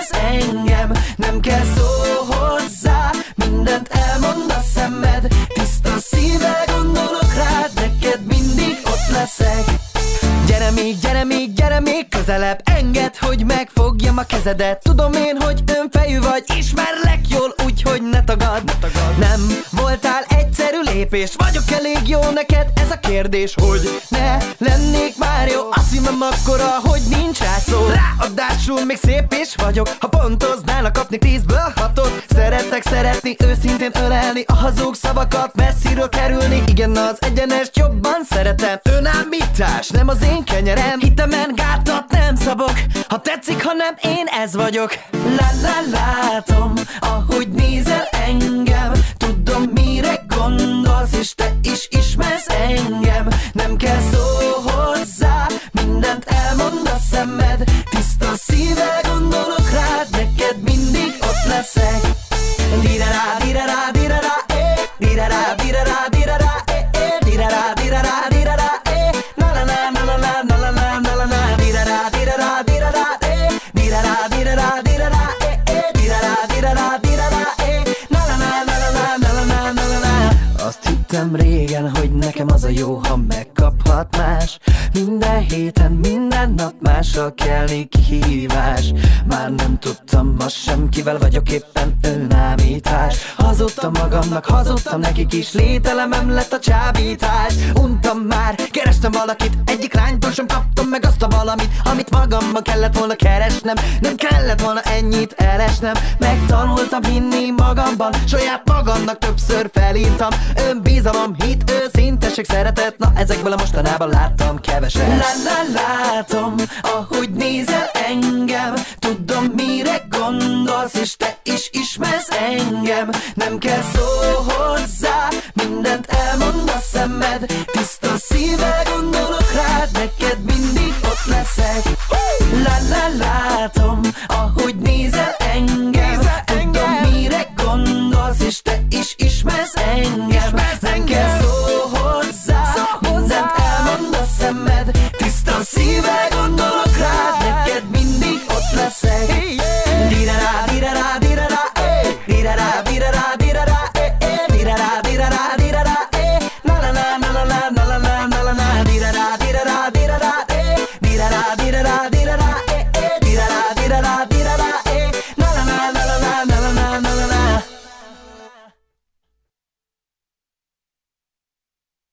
ismersz engem. Nem kell szó hozzá, mindent elmond a szemed. Tiszta szívvel gondolok rád, neked mindig ott leszek. Gyere még közelebb, engedd, hogy megfogjam a kezedet. Tudom én, hogy önfejű vagy, ismerlek jól, úgyhogy ne tagadd. Nem voltál egyszerű lépés, vagyok elég jó neked, ez a kérdés, hogy ne lennék már jó. A szívem akkora, hogy nincs rá szó. Ráadásul még szép is vagyok, ha pontoználnak kapni 10-ből 6-ot. Szeretek szeretni, őszintén ölelni, a hazug szavakat messziről kerülni. Igen, az egyenest jobban szeretem, önállítás nem az én kenyerem. Hitemen gátat nem szabok, ha tetszik, ha nem, én ez vagyok. Látom, ahogy nézel engem, tudom mire gondolsz, és te is ismersz engem. Nem kell szó hozzá, mindent elmond a szemed. Tiszta szívvel gondolok rád, neked mindig ott leszek. Dirará, dirará, dirará, dirará, dirará, dirará, dirará, dirará, dirará, na na na na na na na na na na na, dirará, dirará, dirará, dirará, dirará, dirará, dirará, dirará, dirará, na na na na na na na na na. Azt hittem régen, hogy nekem az a jó, ha megkaphat más. Minden héten, minden nap mással kelni kihívás. Már nem tudtam ma sem, kivel vagyok éppen, önállítás. Hazudtam magamnak, hazudtam nekik is, lételemem lett a csábítás. Untam már, kerestem valakit, egyik lánytól sem kaptam meg azt a valamit, amit magamban kellett volna keresnem. Nem kellett volna ennyit elesnem, megtanultam hinni magamban, saját magamnak többször felírtam. Önbizalom, hit, őszinteség, szeretet, na ezekből a mostanában láttam keveset. Látom, ahogy nézel engem, tudom mire gondolsz, és te is ismersz engem. Nem kell szó hozzá, mindent elmond a szemed. Tiszta szívvel gondolok rád, neked mindig ott leszek. Látom, ahogy nézel engem, tudom mire gondolsz, és te is ismersz engem. Nem kell szó